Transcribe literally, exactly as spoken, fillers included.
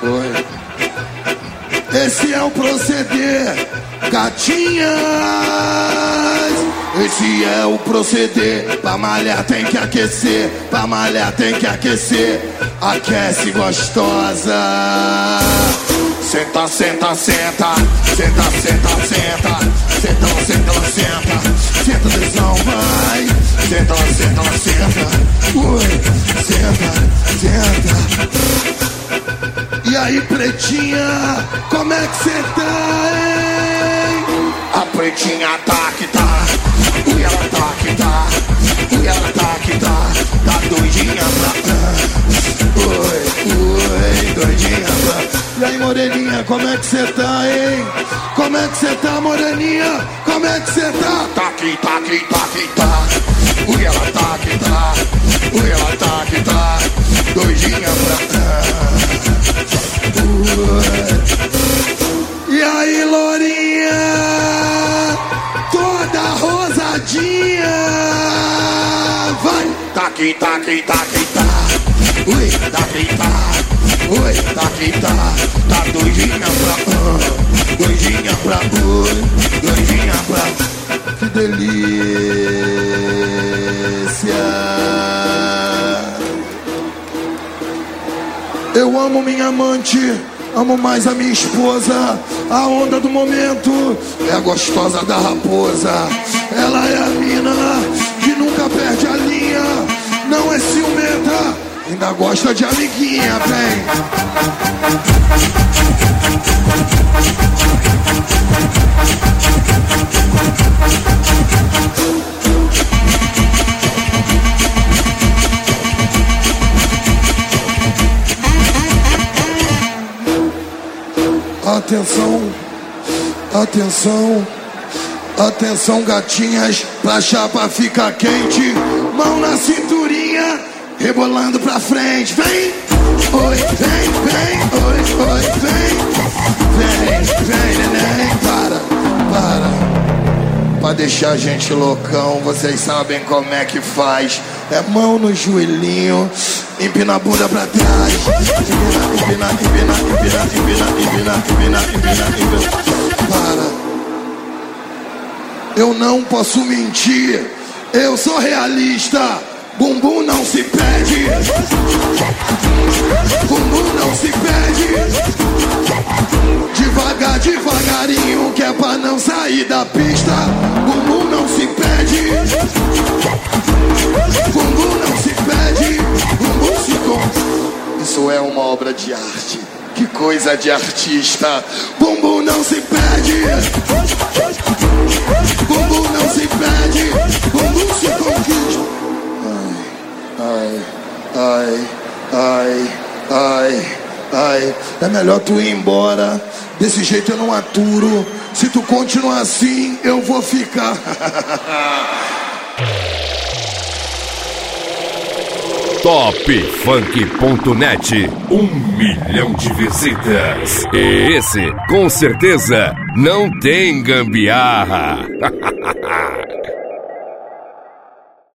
Oi. Esse é o proceder, gatinhas. Esse é o proceder. Pra malhar tem que aquecer. Pra malhar tem que aquecer. Aquece gostosa. Senta, senta, senta. Senta, senta, senta. Senta, senta, ela senta. Senta, tesão, vai. Senta, ela senta, ela senta. Ui, senta, senta. E aí, pretinha, como é que cê tá, hein? A pretinha tá que tá. Ui, ela tá que tá. Ui, ela tá que tá. Tá doidinha pra cá. Oi, oi, doidinha pra. E aí, moreninha, como é que cê tá, hein? Como é que cê tá, moreninha? Como é que cê tá? Tá que tá que tá que tá. Ui, ela tá que tá. Ui, ela tá que tá. Doidinha pra cá. E aí, lourinha, toda rosadinha, vai! Tá aqui, tá aqui, tá aqui, tá. Ui, tá aqui, tá. Ui, tá aqui, tá. Tá doidinha pra uh, doidinha pra ui, doidinha pra. Que delícia! Eu amo minha amante, amo mais a minha esposa. A onda do momento é a gostosa da raposa. Ela é a mina que nunca perde a linha. Não é ciumenta, ainda gosta de amiguinha, vem. Atenção, atenção, atenção, gatinhas, pra chapa ficar quente. Mão na cinturinha, rebolando pra frente. Vem, oi, vem, vem, oi, oi, vem. Vem, vem, neném, para, para. Pra deixar a gente loucão, vocês sabem como é que faz. É mão no joelhinho, empina a bunda pra trás. Empina, empina, empina, empina, empina, empina, empina, empina, empina. Para. Eu não posso mentir, eu sou realista. Bumbum não se pede. Bumbum não se pede. Devagar, devagarinho, que é pra não sair da pista. Bumbum não se pede. Bumbum não se pede. Bumbum se com. Isso é uma obra de arte. Que coisa de artista. Bumbum não se pede. Bumbum não se pede. Bumbum se conquista. Ai, ai, ai, ai, ai. É melhor tu ir embora. Desse jeito eu não aturo. Se tu continuar assim, eu vou ficar. top funk ponto net, um milhão de visitas. E esse, com certeza, não tem gambiarra.